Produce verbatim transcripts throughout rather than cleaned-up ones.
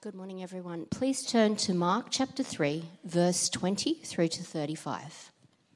Good morning, everyone. Please turn to Mark chapter three, verse twenty through to thirty-five.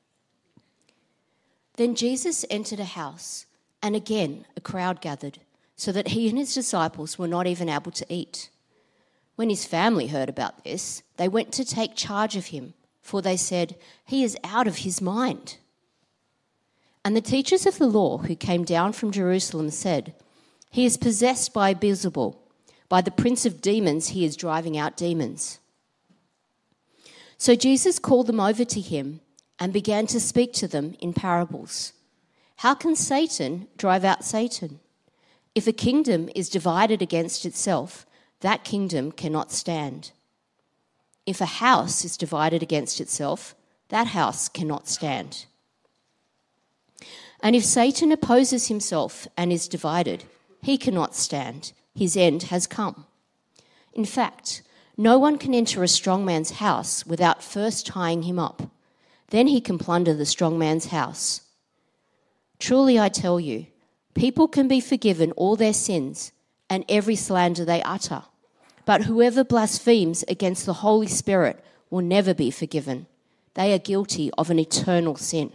Then Jesus entered a house, and again a crowd gathered, so that he and his disciples were not even able to eat. When his family heard about this, they went to take charge of him, for they said, "He is out of his mind." And the teachers of the law who came down from Jerusalem said, "He is possessed by Beelzebul. By the prince of demons, he is driving out demons." So Jesus called them over to him and began to speak to them in parables. How can Satan drive out Satan? If a kingdom is divided against itself, that kingdom cannot stand. If a house is divided against itself, that house cannot stand. And if Satan opposes himself and is divided, he cannot stand. His end has come. In fact, no one can enter a strong man's house without first tying him up. Then he can plunder the strong man's house. Truly I tell you, people can be forgiven all their sins and every slander they utter. But whoever blasphemes against the Holy Spirit will never be forgiven. They are guilty of an eternal sin.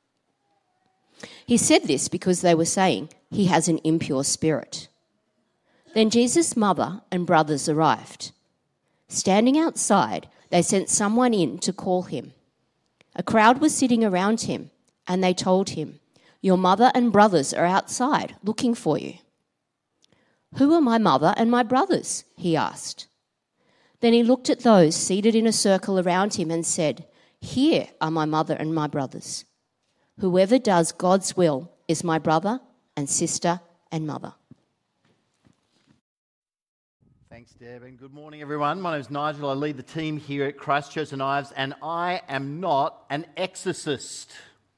He said this because they were saying, "He has an impure spirit." Then Jesus' mother and brothers arrived. Standing outside, they sent someone in to call him. A crowd was sitting around him, and they told him, "Your mother and brothers are outside looking for you." "Who are my mother and my brothers?" he asked. Then he looked at those seated in a circle around him and said, "Here are my mother and my brothers. Whoever does God's will is my brother and sister and mother." Thanks, Deb, and good morning, everyone. My name is Nigel. I lead the team here at Christ Church St Ives, and I am not an exorcist.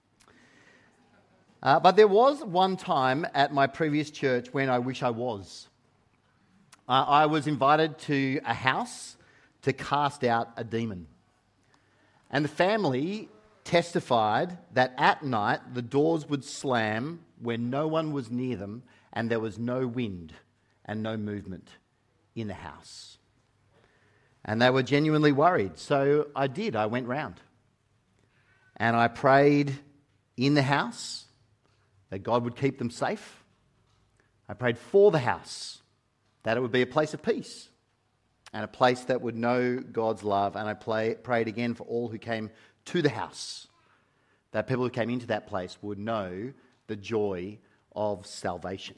Uh, but there was one time at my previous church when I wish I was. Uh, I was invited to a house to cast out a demon. And the family testified that at night the doors would slam when no one was near them and there was no wind and no movement in the house. And they were genuinely worried. So I did. I went round. And I prayed in the house that God would keep them safe. I prayed for the house, that it would be a place of peace and a place that would know God's love. And I play, prayed again for all who came to the house, that people who came into that place would know the joy of salvation.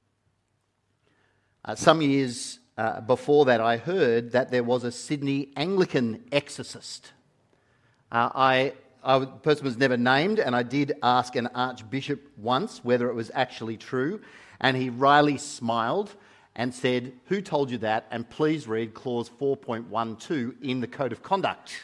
Uh, some years Uh, before that, I heard that there was a Sydney Anglican exorcist. Uh, I, I, the person was never named, and I did ask an archbishop once whether it was actually true, and he wryly smiled and said, "Who told you that? And please read clause four point one two in the Code of Conduct."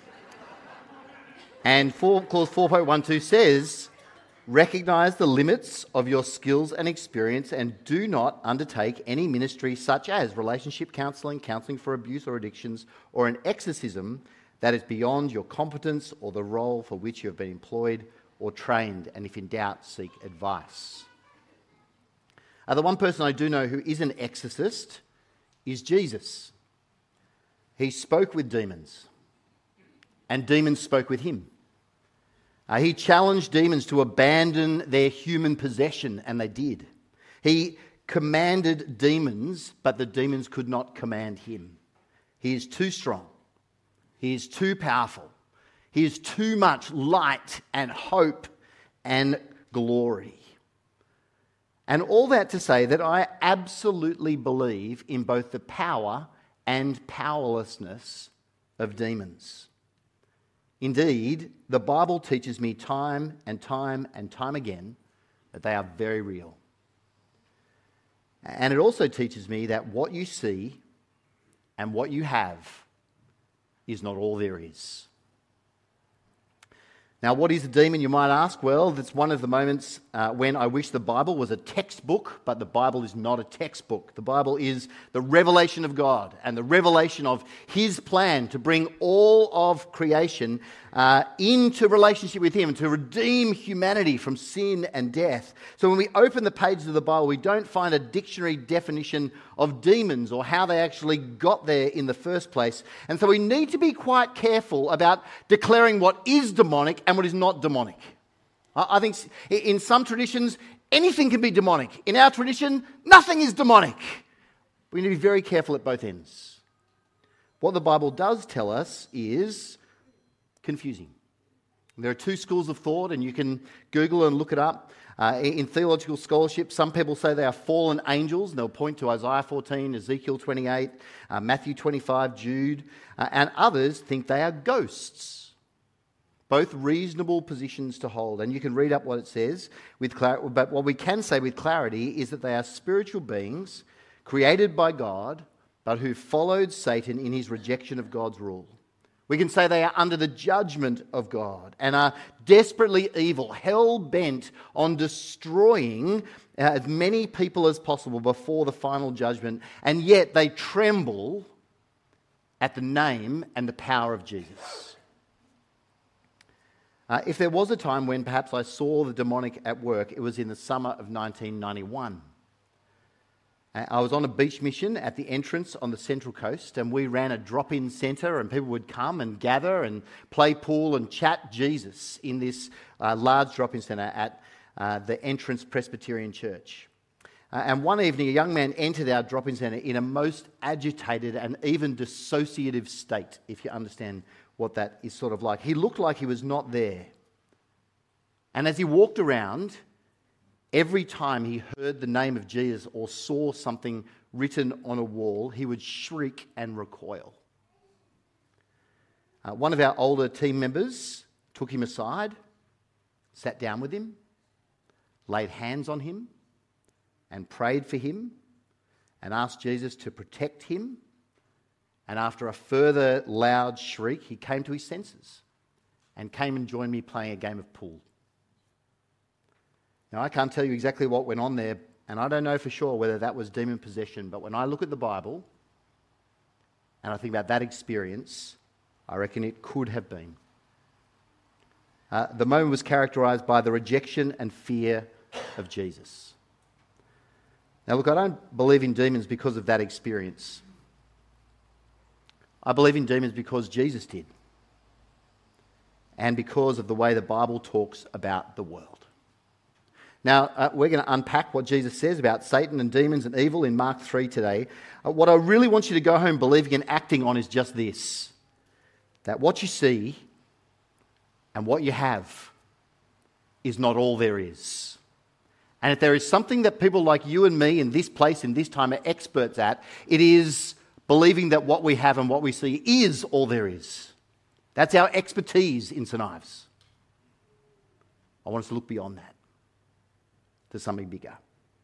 And for, clause four point one two says, "Recognise the limits of your skills and experience and do not undertake any ministry such as relationship counselling, counselling for abuse or addictions, or an exorcism that is beyond your competence or the role for which you have been employed or trained, and if in doubt, seek advice." Uh, the one person I do know who is an exorcist is Jesus. He spoke with demons, and demons spoke with him. Uh, he challenged demons to abandon their human possession, and they did. He commanded demons, but the demons could not command him. He is too strong. He is too powerful. He is too much light and hope and glory. And all that to say that I absolutely believe in both the power and powerlessness of demons. Indeed, the Bible teaches me time and time and time again that they are very real. And it also teaches me that what you see and what you have is not all there is. Now, what is a demon, you might ask? Well, that's one of the moments uh, when I wish the Bible was a textbook, but the Bible is not a textbook. The Bible is the revelation of God and the revelation of His plan to bring all of creation uh, into relationship with Him, to redeem humanity from sin and death. So when we open the pages of the Bible, we don't find a dictionary definition of demons or how they actually got there in the first place. And so we need to be quite careful about declaring what is demonic and what is not demonic. I think in some traditions, anything can be demonic. In our tradition, nothing is demonic. We need to be very careful at both ends. What the Bible does tell us is confusing. There are two schools of thought, and you can Google and look it up. Uh, in theological scholarship, some people say they are fallen angels, and they'll point to Isaiah fourteen, Ezekiel twenty-eight, uh, Matthew twenty-five, Jude, uh, and others think they are ghosts. Both reasonable positions to hold, and you can read up what it says with clarity. But what we can say with clarity is that they are spiritual beings created by God, but who followed Satan in his rejection of God's rule. We can say they are under the judgment of God and are desperately evil, hell-bent on destroying uh, as many people as possible before the final judgment, and yet they tremble at the name and the power of Jesus. Uh, if there was a time when perhaps I saw the demonic at work, it was in the summer of nineteen ninety-one. Uh, I was on a beach mission at the entrance on the Central Coast, and we ran a drop-in centre, and people would come and gather and play pool and chat Jesus in this uh, large drop-in centre at uh, the Entrance Presbyterian Church. Uh, and one evening, a young man entered our drop-in centre in a most agitated and even dissociative state, if you understand what that is sort of like. He looked like he was not there. And as he walked around, every time he heard the name of Jesus or saw something written on a wall, he would shriek and recoil. Uh, one of our older team members took him aside, sat down with him, laid hands on him, and prayed for him, and asked Jesus to protect him. And after a further loud shriek, he came to his senses and came and joined me playing a game of pool. Now, I can't tell you exactly what went on there, and I don't know for sure whether that was demon possession, but when I look at the Bible and I think about that experience, I reckon it could have been. Uh, the moment was characterised by the rejection and fear of Jesus. Now, look, I don't believe in demons because of that experience. I believe in demons because Jesus did, and because of the way the Bible talks about the world. Now, uh, we're going to unpack what Jesus says about Satan and demons and evil in Mark three today. Uh, what I really want you to go home believing and acting on is just this, that what you see and what you have is not all there is. And if there is something that people like you and me in this place, in this time, are experts at, it is believing that what we have and what we see is all there is. That's our expertise in St Ives. I want us to look beyond that to something bigger.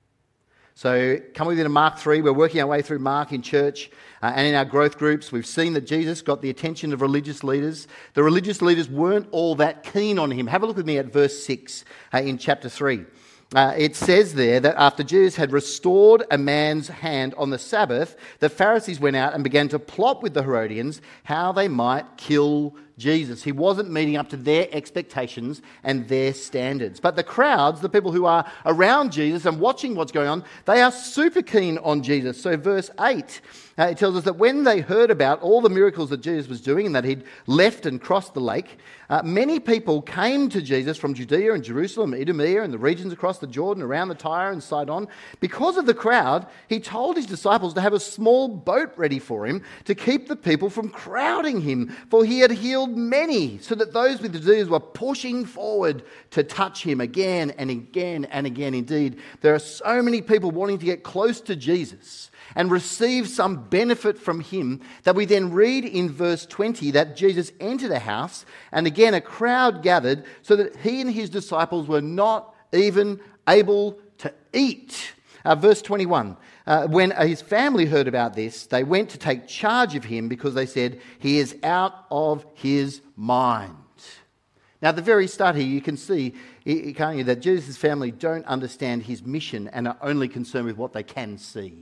So come with me to Mark three. We're working our way through Mark in church uh, and in our growth groups. We've seen that Jesus got the attention of religious leaders. The religious leaders weren't all that keen on him. Have a look with me at verse six uh, in chapter three. Uh, it says there that after Jesus had restored a man's hand on the Sabbath, the Pharisees went out and began to plot with the Herodians how they might kill Jesus. He wasn't meeting up to their expectations and their standards. But the crowds, the people who are around Jesus and watching what's going on, they are super keen on Jesus. So verse eight, uh, it tells us that when they heard about all the miracles that Jesus was doing and that he'd left and crossed the lake, uh, many people came to Jesus from Judea and Jerusalem, Idumea and the regions across the Jordan, around the Tyre and Sidon. Because of the crowd, he told his disciples to have a small boat ready for him to keep the people from crowding him, for he had healed many, so that those with disease were pushing forward to touch him again and again and again. Indeed, there are so many people wanting to get close to Jesus and receive some benefit from him that we then read in verse twenty that Jesus entered a house, and again a crowd gathered, so that he and his disciples were not even able to eat. Uh, verse twenty-one, uh, when his family heard about this, they went to take charge of him because they said, he is out of his mind. Now, at the very start here, you can see, can't you, that Jesus' family don't understand his mission and are only concerned with what they can see.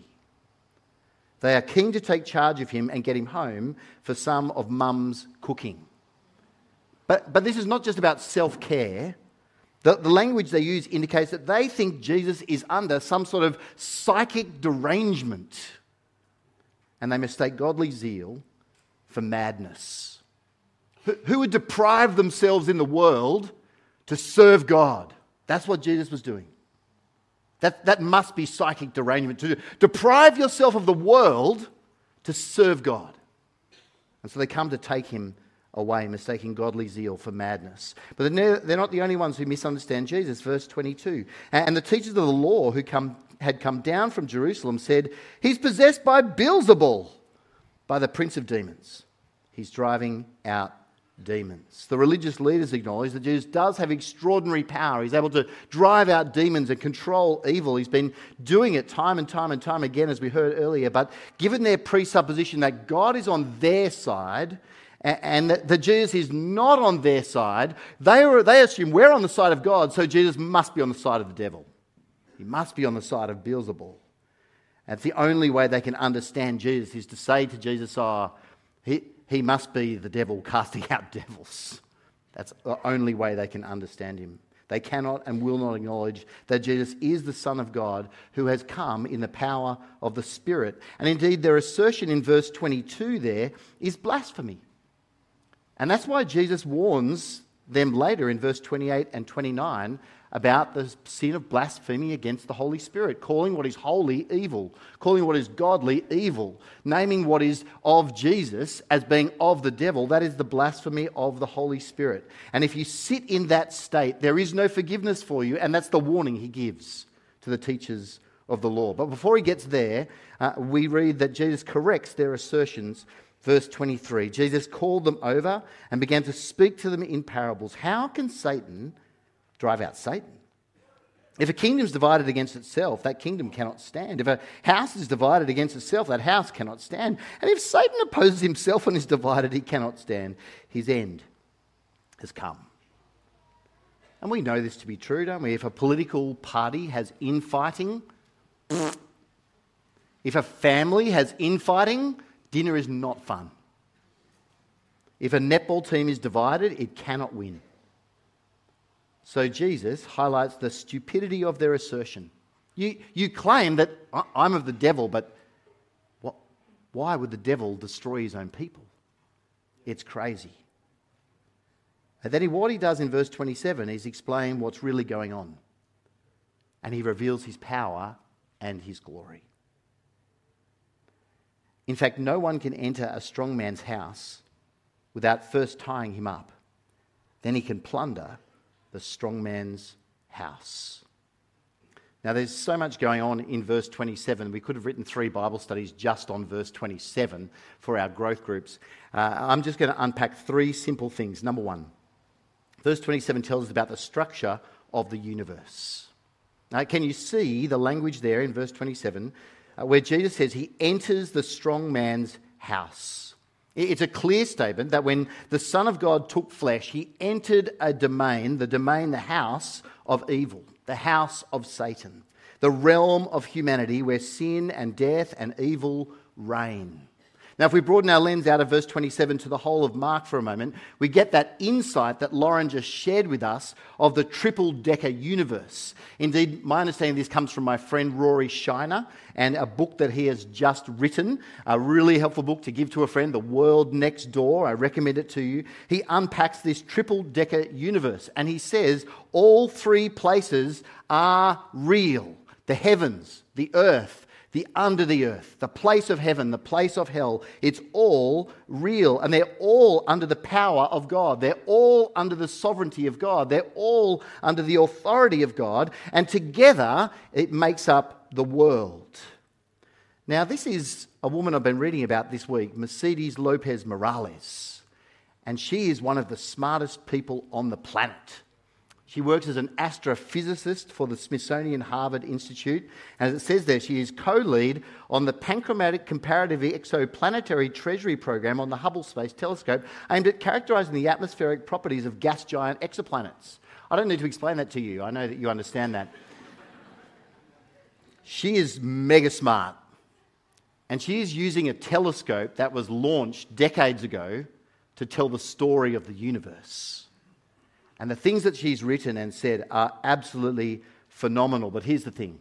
They are keen to take charge of him and get him home for some of mum's cooking. But, but this is not just about self-care. The, the language they use indicates that they think Jesus is under some sort of psychic derangement. And they mistake godly zeal for madness. Who, who would deprive themselves in the world to serve God? That's what Jesus was doing. That, that must be psychic derangement, to deprive yourself of the world to serve God. And so they come to take him away, mistaking godly zeal for madness. But they're, they're not the only ones who misunderstand Jesus. Verse twenty-two. And the teachers of the law who come, had come down from Jerusalem said, "He's possessed by Beelzebul, by the prince of demons. He's driving out demons." The religious leaders acknowledge that Jesus does have extraordinary power. He's able to drive out demons and control evil. He's been doing it time and time and time again, as we heard earlier. But given their presupposition that God is on their side and that, that Jesus is not on their side, they, are, they assume we're on the side of God, so Jesus must be on the side of the devil. He must be on the side of Beelzebul. And it's the only way they can understand Jesus is to say to Jesus, oh, he... He must be the devil casting out devils. That's the only way they can understand him. They cannot and will not acknowledge that Jesus is the Son of God who has come in the power of the Spirit. And indeed, their assertion in verse twenty-two there is blasphemy. And that's why Jesus warns them later in verse twenty-eight and twenty-nine about the sin of blasphemy against the Holy Spirit, calling what is holy evil, calling what is godly evil, naming what is of Jesus as being of the devil. That is the blasphemy of the Holy Spirit. And if you sit in that state, there is no forgiveness for you, and that's the warning he gives to the teachers of the law. But before he gets there, uh, we read that Jesus corrects their assertions. Verse twenty-three, Jesus called them over and began to speak to them in parables. How can Satan drive out Satan? If a kingdom is divided against itself, that kingdom cannot stand. If a house is divided against itself, that house cannot stand. And if Satan opposes himself and is divided, he cannot stand. His end has come. And we know this to be true, don't we? If a political party has infighting, if a family has infighting, dinner is not fun. If a netball team is divided, it cannot win. So Jesus highlights the stupidity of their assertion. You, you claim that I'm of the devil, but what, why would the devil destroy his own people? It's crazy. And then he, what he does in verse twenty-seven is explain what's really going on. And he reveals his power and his glory. In fact, no one can enter a strong man's house without first tying him up. Then he can plunder the strong man's house. Now, there's so much going on in verse twenty-seven. We could have written three Bible studies just on verse twenty-seven for our growth groups. Uh, I'm just going to unpack three simple things. Number one, verse twenty-seven tells us about the structure of the universe. Now, can you see the language there in verse twenty-seven uh, where Jesus says he enters the strong man's house? It's a clear statement that when the Son of God took flesh, he entered a domain, the domain, the house of evil, the house of Satan, the realm of humanity where sin and death and evil reign. Now, if we broaden our lens out of verse twenty-seven to the whole of Mark for a moment, we get that insight that Lauren just shared with us of the triple-decker universe. Indeed, my understanding of this comes from my friend Rory Shiner and a book that he has just written, a really helpful book to give to a friend, The World Next Door. I recommend it to you. He unpacks this triple-decker universe and he says all three places are real. The heavens, the earth, the under the earth, the place of heaven, the place of hell, it's all real. And they're all under the power of God. They're all under the sovereignty of God. They're all under the authority of God. And together, it makes up the world. Now, this is a woman I've been reading about this week, Mercedes Lopez Morales. And she is one of the smartest people on the planet. She works as an astrophysicist for the Smithsonian Harvard Institute. And as it says there, she is co-lead on the Panchromatic Comparative Exoplanetary Treasury Program on the Hubble Space Telescope, aimed at characterising the atmospheric properties of gas giant exoplanets. I don't need to explain that to you. I know that you understand that. She is mega smart. And she is using a telescope that was launched decades ago to tell the story of the universe. And the things that she's written and said are absolutely phenomenal. But here's the thing.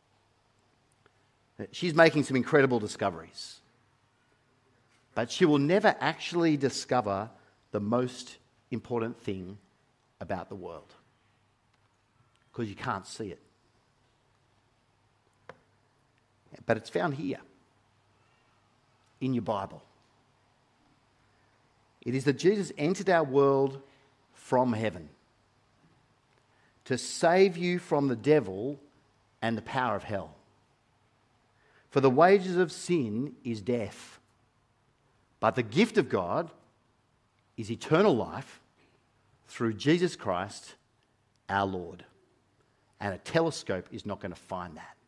She's making some incredible discoveries. But she will never actually discover the most important thing about the world. Because you can't see it. But it's found here. In your Bible. It is that Jesus entered our world from heaven to save you from the devil and the power of hell. For the wages of sin is death, but the gift of God is eternal life through Jesus Christ our Lord. And a telescope is not going to find that.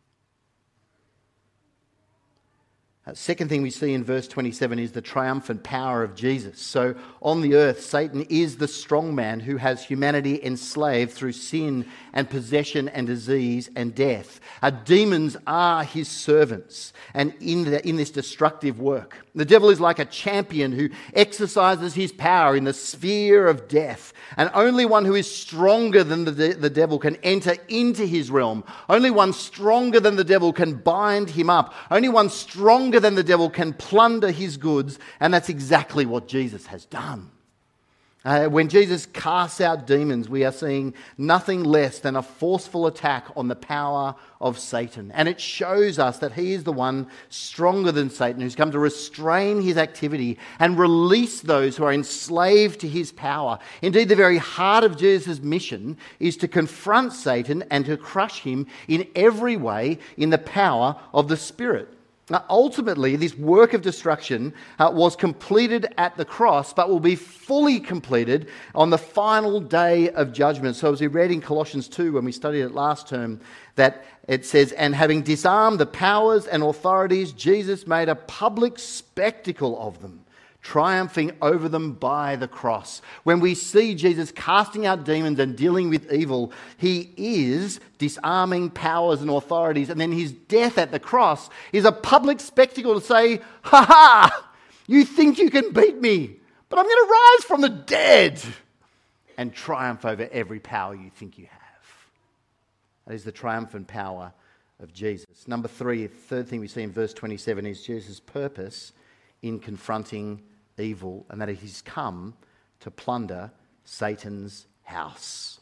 Uh, second thing we see in verse twenty-seven is the triumphant power of Jesus. So on the earth, Satan is the strong man who has humanity enslaved through sin and possession and disease and death. Uh, demons are his servants and in, the, in this destructive work. The devil is like a champion who exercises his power in the sphere of death. And only one who is stronger than the, de- the devil can enter into his realm. Only one stronger than the devil can bind him up. Only one stronger than the devil can plunder his goods, and that's exactly what Jesus has done. Uh, when Jesus casts out demons, we are seeing nothing less than a forceful attack on the power of Satan. And it shows us that he is the one stronger than Satan who's come to restrain his activity and release those who are enslaved to his power. Indeed, the very heart of Jesus' mission is to confront Satan and to crush him in every way in the power of the Spirit. Now, ultimately, this work of destruction uh, was completed at the cross, but will be fully completed on the final day of judgment. So as we read in Colossians two, when we studied it last term, that it says, and having disarmed the powers and authorities, Jesus made a public spectacle of them, triumphing over them by the cross. When we see Jesus casting out demons and dealing with evil, he is disarming powers and authorities. And then his death at the cross is a public spectacle to say, ha ha, you think you can beat me, but I'm going to rise from the dead and triumph over every power you think you have. That is the triumphant power of Jesus. Number three, the third thing we see in verse twenty-seven is Jesus' purpose in confronting evil, and that he's come to plunder Satan's house.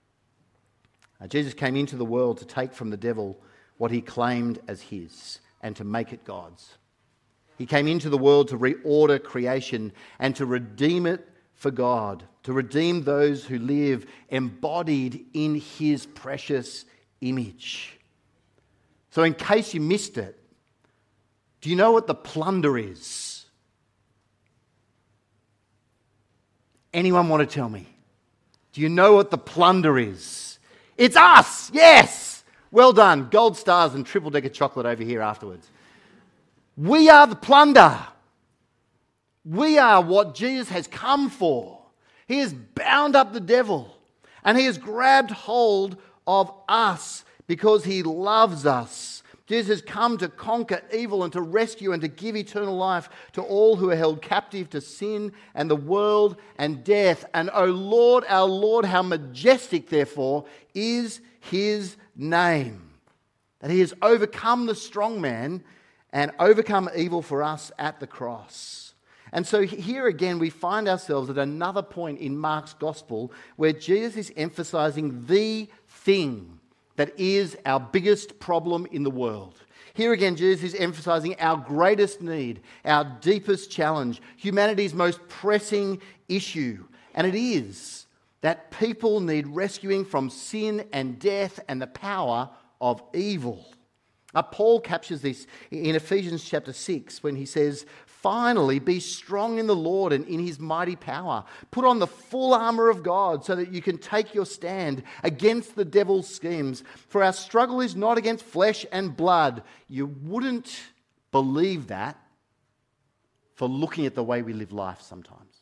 Now, Jesus came into the world to take from the devil what he claimed as his and to make it God's. He came into the world to reorder creation and to redeem it for God, to redeem those who live embodied in his precious image. So in case you missed it, do you know what the plunder is? Anyone want to tell me? Do you know what the plunder is? It's us! Yes! Well done. Gold stars and triple decker chocolate over here afterwards. We are the plunder. We are what Jesus has come for. He has bound up the devil and he has grabbed hold of us because he loves us. Jesus has come to conquer evil and to rescue and to give eternal life to all who are held captive to sin and the world and death. And O Lord, our Lord, how majestic, therefore, is his name. That he has overcome the strong man and overcome evil for us at the cross. And so here again we find ourselves at another point in Mark's gospel where Jesus is emphasizing the thing that is our biggest problem in the world. Here again, Jesus is emphasizing our greatest need, our deepest challenge, humanity's most pressing issue. And it is that people need rescuing from sin and death and the power of evil. Uh, Paul captures this in Ephesians chapter six when he says, "Finally, be strong in the Lord and in his mighty power. Put on the full armour of God so that you can take your stand against the devil's schemes. For our struggle is not against flesh and blood." You wouldn't believe that for looking at the way we live life sometimes.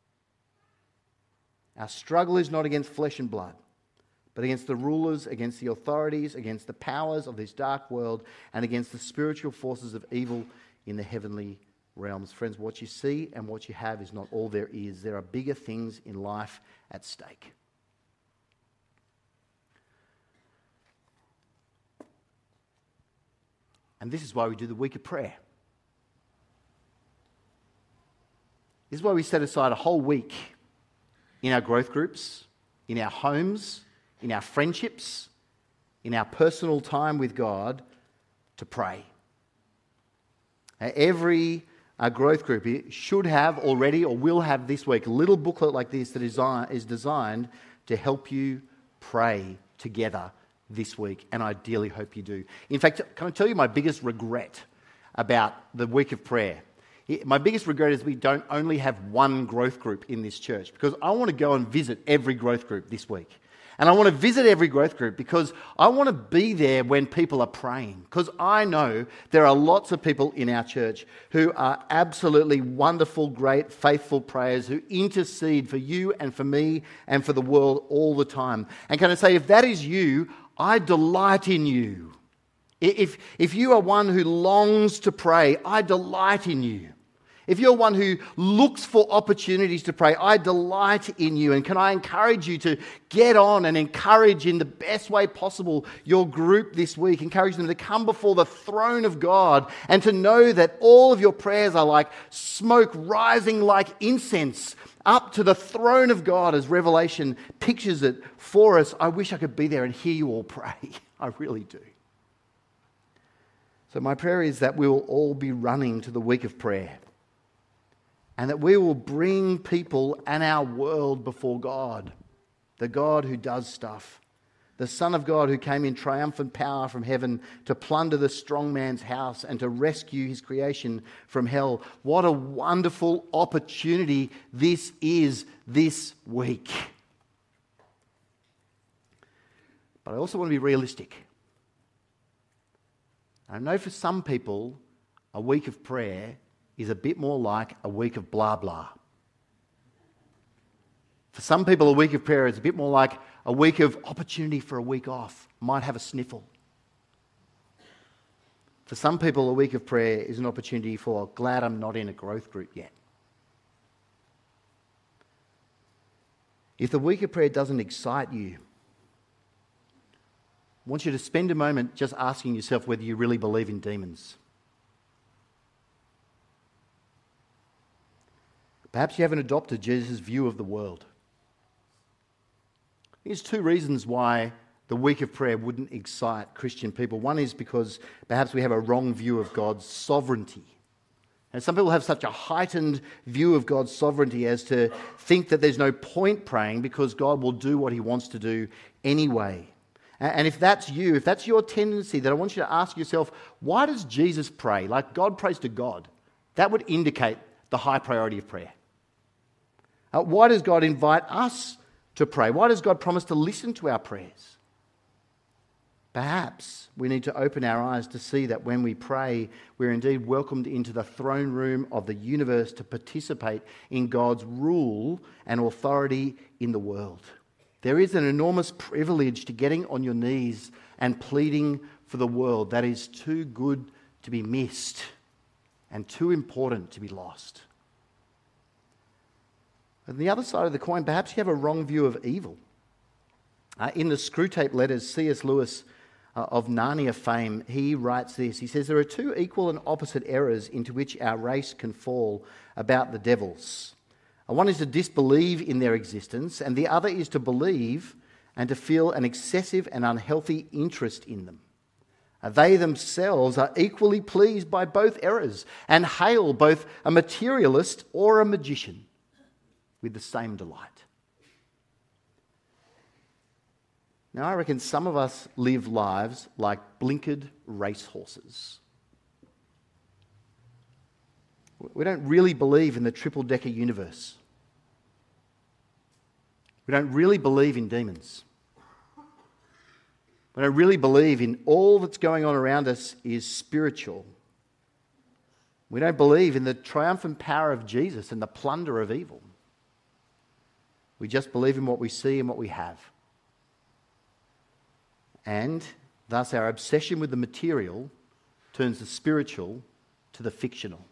Our struggle is not against flesh and blood, but against the rulers, against the authorities, against the powers of this dark world, and against the spiritual forces of evil in the heavenly realms. Friends, what you see and what you have is not all there is. There are bigger things in life at stake. And this is why we do the week of prayer. This is why we set aside a whole week in our growth groups, in our homes, in our friendships, in our personal time with God to pray. Every uh, growth group should have already or will have this week a little booklet like this that is designed to help you pray together this week, and I ideally hope you do. In fact, can I tell you my biggest regret about the week of prayer? My biggest regret is we don't only have one growth group in this church, because I want to go and visit every growth group this week. And I want to visit every growth group because I want to be there when people are praying. Because I know there are lots of people in our church who are absolutely wonderful, great, faithful prayers who intercede for you and for me and for the world all the time. And can I say, if that is you, I delight in you. If, if you are one who longs to pray, I delight in you. If you're one who looks for opportunities to pray, I delight in you. And can I encourage you to get on and encourage in the best way possible your group this week. Encourage them to come before the throne of God and to know that all of your prayers are like smoke rising like incense up to the throne of God, as Revelation pictures it for us. I wish I could be there and hear you all pray. I really do. So my prayer is that we will all be running to the week of prayer, and that we will bring people and our world before God, the God who does stuff, the Son of God who came in triumphant power from heaven to plunder the strong man's house and to rescue his creation from hell. What a wonderful opportunity this is this week. But I also want to be realistic. I know for some people, a week of prayer is a bit more like a week of blah blah. For some people, a week of prayer is a bit more like a week of opportunity for a week off. Might have a sniffle. For some people, a week of prayer is an opportunity for, glad I'm not in a growth group yet. If the week of prayer doesn't excite you, I want you to spend a moment just asking yourself whether you really believe in demons. Perhaps you haven't adopted Jesus' view of the world. There's two reasons why the week of prayer wouldn't excite Christian people. One is because perhaps we have a wrong view of God's sovereignty. And some people have such a heightened view of God's sovereignty as to think that there's no point praying because God will do what he wants to do anyway. And if that's you, if that's your tendency, then I want you to ask yourself, why does Jesus pray? Like God prays to God. That would indicate the high priority of prayer. Uh, why does God invite us to pray? Why does God promise to listen to our prayers? Perhaps we need to open our eyes to see that when we pray, we're indeed welcomed into the throne room of the universe to participate in God's rule and authority in the world. There is an enormous privilege to getting on your knees and pleading for the world that is too good to be missed and too important to be lost. On the other side of the coin, perhaps you have a wrong view of evil. Uh, in the Screwtape Letters, C S Lewis uh, of Narnia fame, he writes this. He says, there are two equal and opposite errors into which our race can fall about the devils. Uh, one is to disbelieve in their existence, and the other is to believe and to feel an excessive and unhealthy interest in them. Uh, they themselves are equally pleased by both errors and hail both a materialist or a magician with the same delight. Now, I reckon some of us live lives like blinkered racehorses. We don't really believe in the triple-decker universe. We don't really believe in demons. We don't really believe in all that's going on around us is spiritual. We don't believe in the triumphant power of Jesus and the plunder of evil. We just believe in what we see and what we have. And thus our obsession with the material turns the spiritual to the fictional.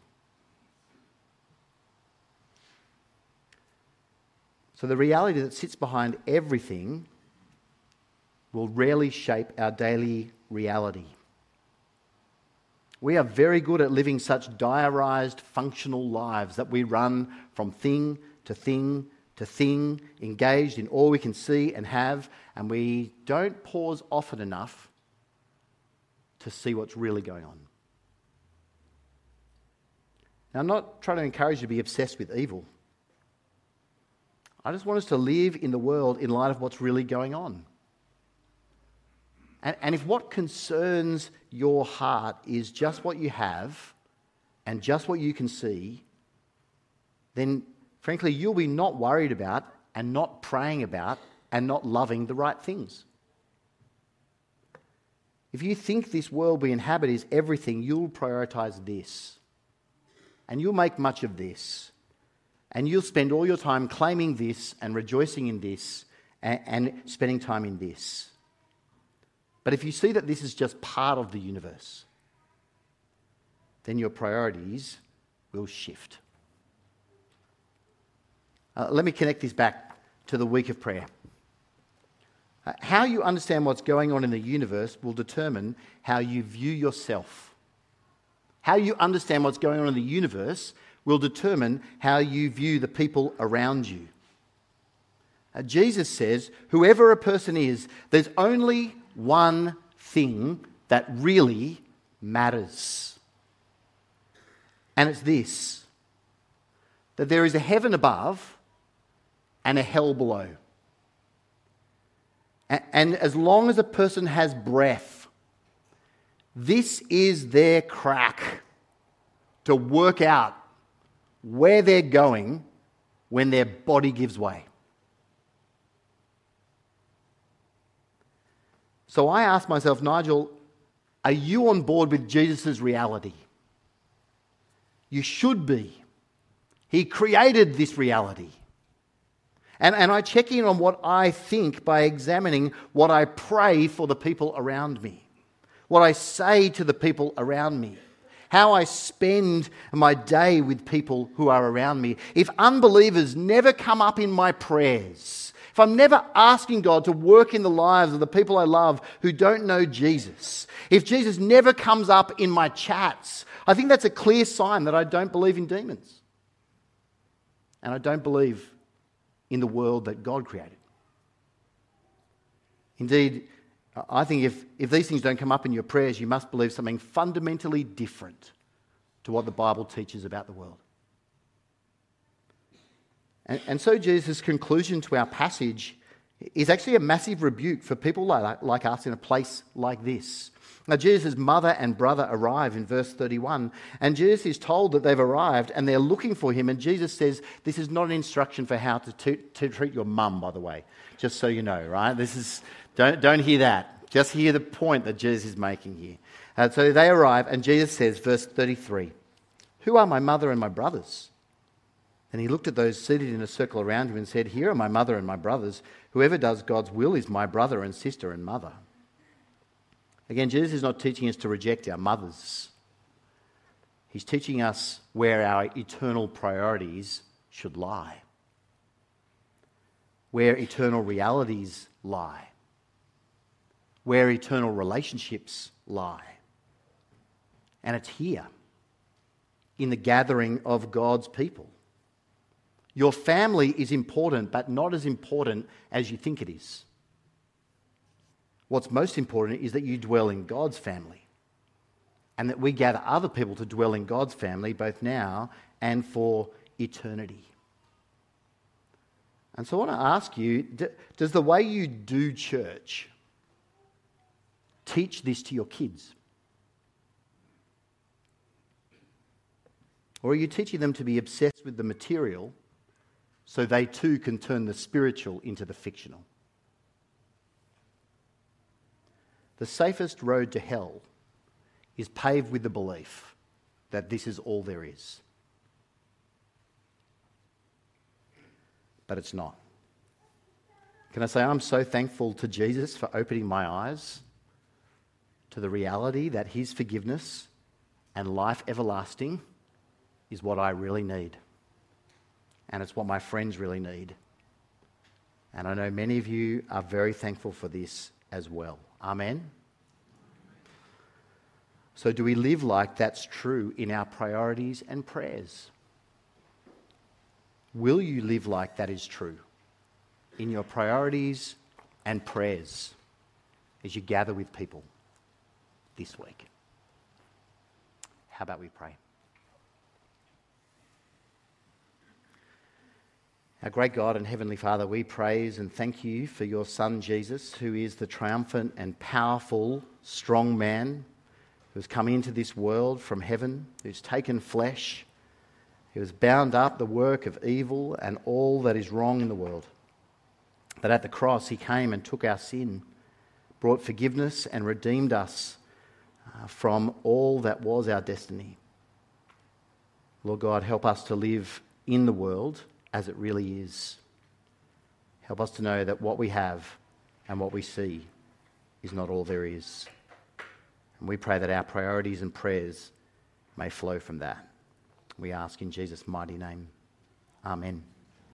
So the reality that sits behind everything will rarely shape our daily reality. We are very good at living such diarised, functional lives that we run from thing to thing to thing, engaged in all we can see and have, and we don't pause often enough to see what's really going on. Now, I'm not trying to encourage you to be obsessed with evil. I just want us to live in the world in light of what's really going on. And, and if what concerns your heart is just what you have and just what you can see, then frankly, you'll be not worried about and not praying about and not loving the right things. If you think this world we inhabit is everything, you'll prioritise this. And you'll make much of this. And you'll spend all your time claiming this and rejoicing in this and, and spending time in this. But if you see that this is just part of the universe, then your priorities will shift. Uh, let me connect this back to the week of prayer. Uh, how you understand what's going on in the universe will determine how you view yourself. How you understand what's going on in the universe will determine how you view the people around you. Uh, Jesus says, whoever a person is, there's only one thing that really matters. And it's this, that there is a heaven above and a hell below. And as long as a person has breath, this is their crack to work out where they're going when their body gives way. So I ask myself, Nigel, are you on board with Jesus' reality? You should be. He created this reality. And, and I check in on what I think by examining what I pray for the people around me, what I say to the people around me, how I spend my day with people who are around me. If unbelievers never come up in my prayers, if I'm never asking God to work in the lives of the people I love who don't know Jesus, if Jesus never comes up in my chats, I think that's a clear sign that I don't believe in demons. And I don't believe in the world that God created. Indeed, I think if, if these things don't come up in your prayers, you must believe something fundamentally different to what the Bible teaches about the world. And, and so Jesus' conclusion to our passage is actually a massive rebuke for people like, like us in a place like this. Now, Jesus' mother and brother arrive in verse thirty-one, and Jesus is told that they've arrived and they're looking for him, and Jesus says, this is not an instruction for how to, t- to treat your mum, by the way, just so you know, right? This is, don't, don't hear that. Just hear the point that Jesus is making here. Uh, so they arrive, and Jesus says, verse thirty-three, who are my mother and my brothers? And he looked at those seated in a circle around him and said, here are my mother and my brothers. Whoever does God's will is my brother and sister and mother. Again, Jesus is not teaching us to reject our mothers. He's teaching us where our eternal priorities should lie, where eternal realities lie, where eternal relationships lie. And it's here, in the gathering of God's people. Your family is important, but not as important as you think it is. What's most important is that you dwell in God's family and that we gather other people to dwell in God's family both now and for eternity. And so I want to ask you, does the way you do church teach this to your kids? Or are you teaching them to be obsessed with the material so they too can turn the spiritual into the fictional? The safest road to hell is paved with the belief that this is all there is. But it's not. Can I say I'm so thankful to Jesus for opening my eyes to the reality that his forgiveness and life everlasting is what I really need. And it's what my friends really need. And I know many of you are very thankful for this as well. Amen? So do we live like that's true in our priorities and prayers? Will you live like that is true in your priorities and prayers as you gather with people this week? How about we pray? Our great God and Heavenly Father, we praise and thank you for your Son Jesus, who is the triumphant and powerful, strong man who has come into this world from heaven, who's taken flesh, who has bound up the work of evil and all that is wrong in the world. That at the cross he came and took our sin, brought forgiveness and redeemed us uh, from all that was our destiny. Lord God, help us to live in the world as it really is. Help us to know that what we have and what we see is not all there is. And we pray that our priorities and prayers may flow from that. We ask in Jesus' mighty name. Amen.